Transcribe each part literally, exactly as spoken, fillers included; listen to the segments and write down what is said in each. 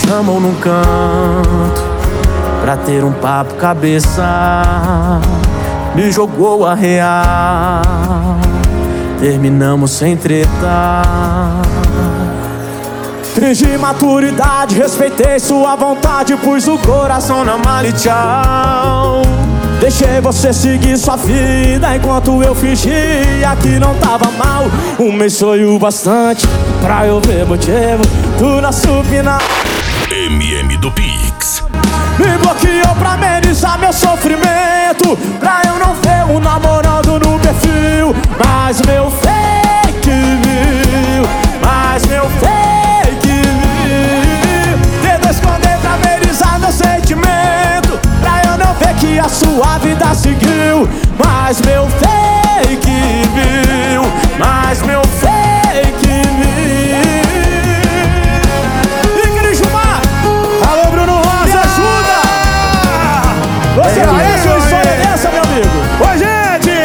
chamam num canto pra ter um papo cabeça. Me jogou a real, terminamos sem treta. Fingi maturidade, respeitei sua vontade, pus o coração na mala e tchau. Deixei você seguir sua vida enquanto eu fingia que não tava mal. Um mês foi o bastante pra eu ver motivo do nosso final. M M do Pix. Me bloqueou pra amenizar meu sofrimento, pra eu não ver um namorando no perfil. Mas meu fake viu, mas meu fake viu. Tentou esconder pra amenizar meu sentimento, pra eu não ver que a sua vida seguiu. Mas meu fake viu, mas meu fake viu. Ingrid Gilmar, alô Bruno Rosa, me ajuda! Você Ei, conhece ei, uma história ei. dessa, meu amigo? Oi, gente!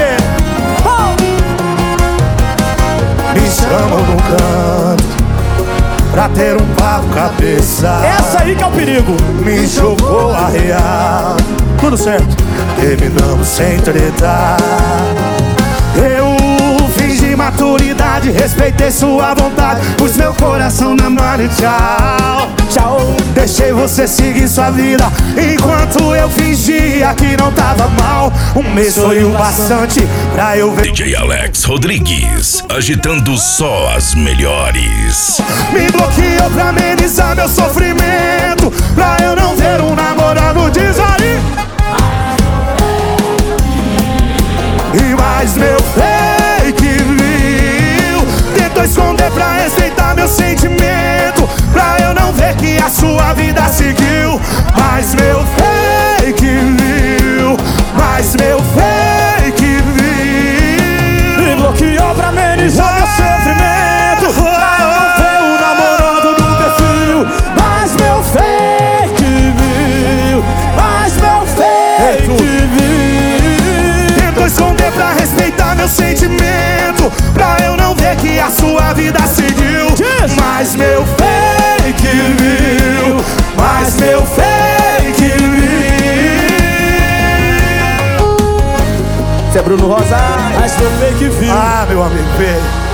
Me chamam num canto pra ter um papo cabeça. Essa aí que é o perigo. Me jogou a real. Tudo certo. Terminamos sem treta. Eu fingi maturidade, respeitei sua vontade, pus meu coração na mão e tchau. Tchau. Deixei você seguir sua vida enquanto eu fingia que não tava mal. Um mês foi o bastante pra eu ver. D J Alex Rodrigues, agitando só as melhores. Me bloqueou pra amenizar meu sofrimento, pra eu não ver um namorado, diz aí. E mais meu fake viu, tentou esconder pra respeitar meu sentimento, pra eu não ver que a sua vida seguiu. Mas meu fake viu, mas meu fake viu. Me bloqueou pra amenizar meu sofrimento, pra eu não ver o namorando no perfil. Mas meu fake viu, mas meu fake viu. Tentou esconder pra respeitar meu sentimento, pra eu não ver que a sua vida seguiu. Yes. Mas meu fake viu, mas meu fake viu. Você é Bruno Rosa, mas meu fake viu. Ah, meu amigo, vem.